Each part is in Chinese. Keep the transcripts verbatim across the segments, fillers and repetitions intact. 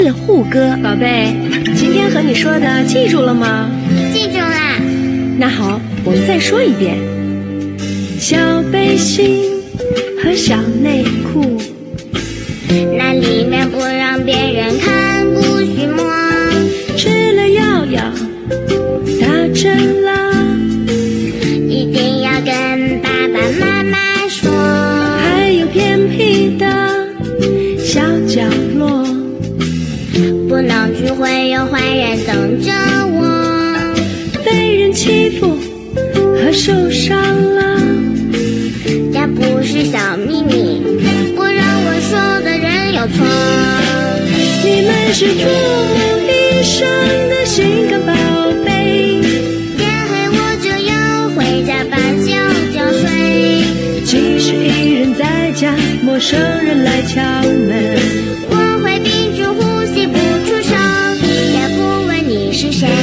护哥，宝贝，今天和你说的记住了吗？ 记住啦。 那好，我们再说一遍。小背心和小内裤， 那里面不让别人看，不许摸。 吃了药要打针啦， 一定要跟爸爸妈妈说。 还有偏僻的小角落， 不能去，会有坏人等着我。 被人欺负和受伤了， 这不是小秘密，不让我说的人有错。 你们是父母一生的心肝宝贝， 天黑我就要回家把觉觉睡。 即使一人在家，陌生人来敲门， 我会屏住呼吸不出声，也不问你是谁。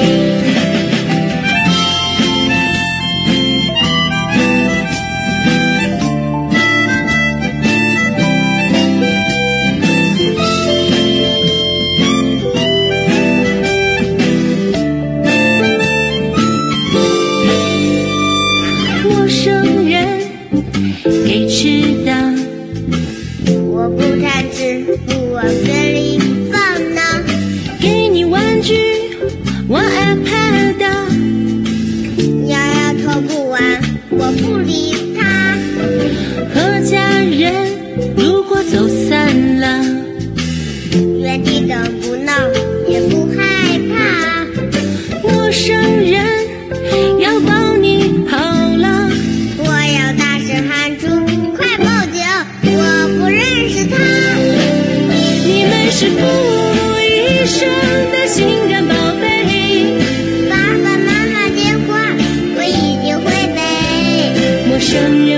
陌生人给吃的， 我不贪吃，不往嘴里放呢。 给你玩具玩 iPad， 摇摇头不玩，我不理他。 和家人如果走散了， 原地等不闹，也不害怕。 陌生人要抱你好了， 我要大声喊出快报警，我不认识他。 你们是父母一生的心肝宝贝， 爸爸妈妈电话我一定会背。 陌生人